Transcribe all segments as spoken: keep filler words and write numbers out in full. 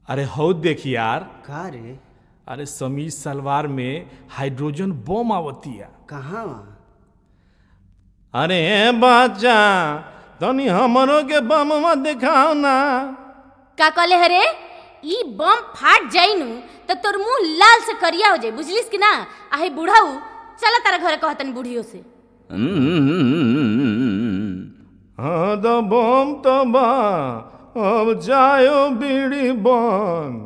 अरे हो देखी यार। का रे? अरे समीज सलवार में हाइड्रोजन बम आवतिया। कहाँ? अरे बच्चा तनी हमरो के बम मत दिखाओ ना। का कहले हरे? ई बम फाट जाइनु तो तोर मुंह लाल से करिया हो जाए, बुझलिस कि ना? आहे बुढ़ाऊ चला तारा घरे कहतन बुढ़ियो से। हाँ तो बम तो बा, अब जायो बीड़ी बन।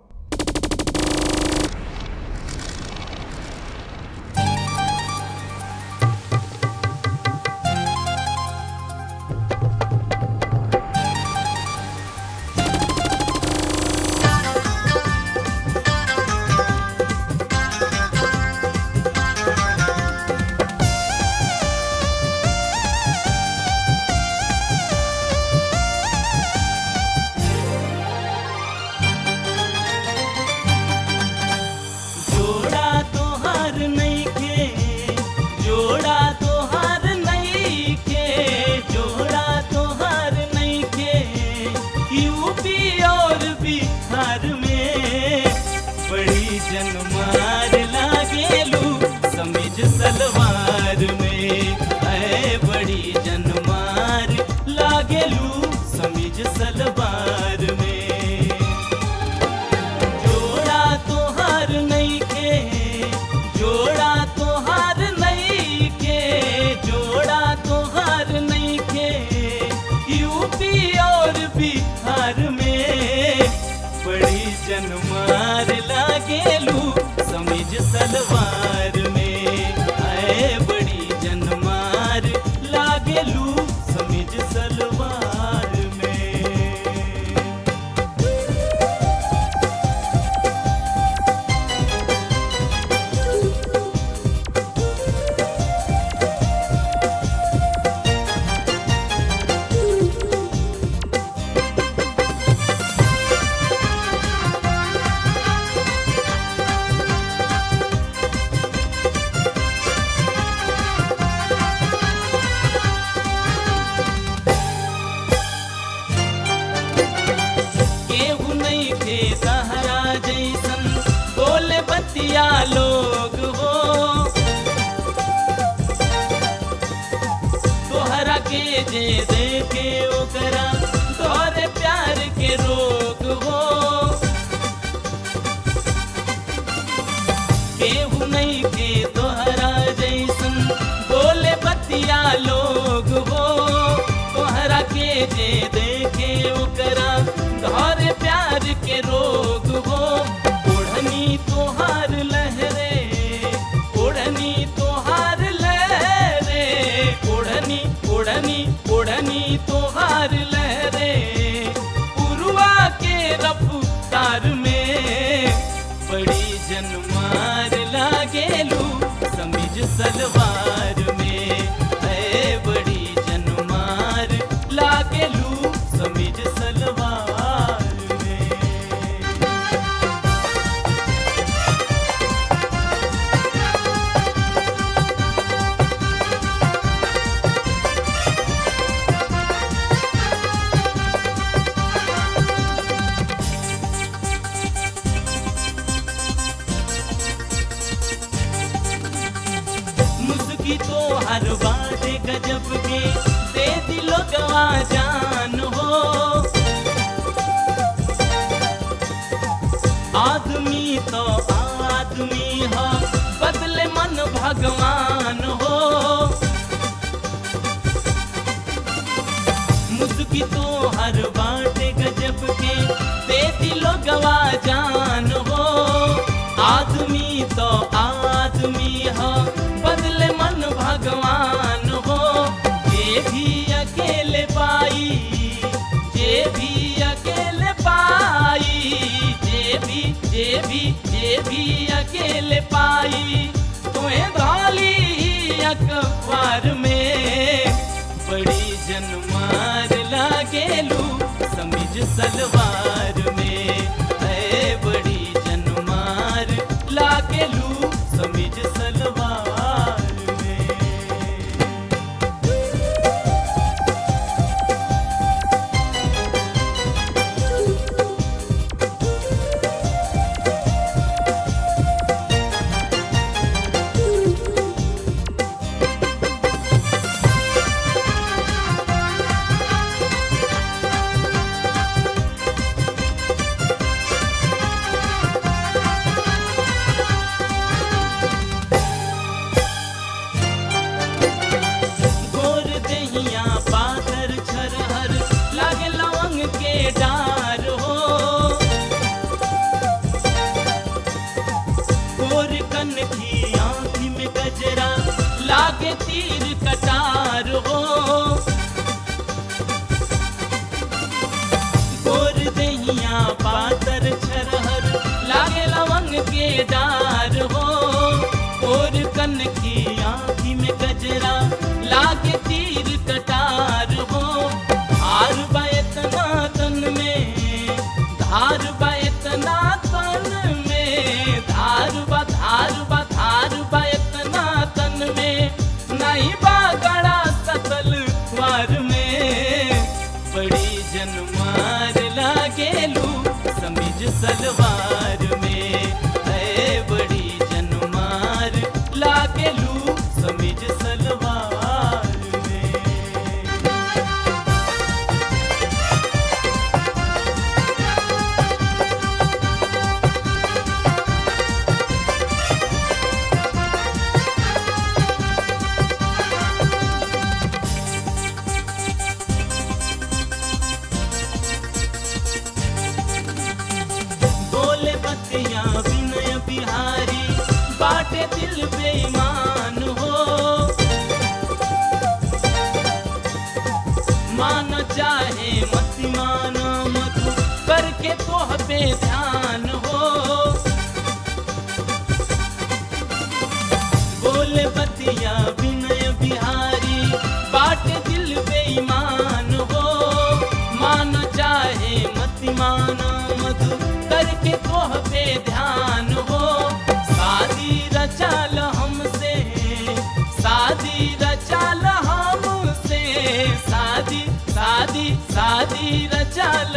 जनमार लागेलू समीज सलवार में, है बड़ी जनमार लागेलू समीज सलवार में। जोड़ा तोहार नहीं के, जोड़ा तोहार नहीं के, जोड़ा तोहार नहीं के, यूपी और बिहार में बड़ी जनमार लागेलू समीज सलवार में, आए बड़ी जनमार लागेलू समीज सलवार में। लोग हो तोहरा के जे देखे ओकरा तोरे प्यार के रोग हो। केहू नहीं के तोहरा जैसन बोले बतिया लोग हो, तोहरा के जे देखे ओकरा तोरे प्यार के रोग हो। ओढ़नी तोहार लहरे, ओढ़नी तोहार लहरे, ओढ़नी ओढ़नी ओढ़नी तोहार लहरे, उरुआ के रफ्तार में बड़ी जनमार लागेलू समीज सलवार में, है बड़ी जनमार लागेलू समीज सलवार में। मुस्की तो हर बात गजब के दे दिलो गवा जान हो। आदमी तो आदमी हो बदले मन भगवान हो। मुस्की तो हर बात गजब के दे दिलो गवा जान हो। आदमी तो आदमी हो बदले मन भगवान हो। जे भी अकेले पाई, जे भी अकेले पाई, जे भी जे भी जे भी अकेले पाई, तुम्हें धाली अखबार में बड़ी जनमार लागेलू समीज सलवार में, है बड़ी जनमार लागेलू समीज सलवार में। सलवार में है बड़ी जनमार लागे लू समीज सलवार में। बोले बतिया विनय बिहारी बाटे दिल बेईमान हो मानो चाहे मत मानो मधु करके तोह पे ध्यान हो। बोले बतिया विनय बिहारी बाटे दिल बेईमान हो मानो चाहे मत मानो मधु करके तोह पे ध्यान हो। शादी रचाल हमसे शादी रचाल हमसे शादी शादी शादी रचाल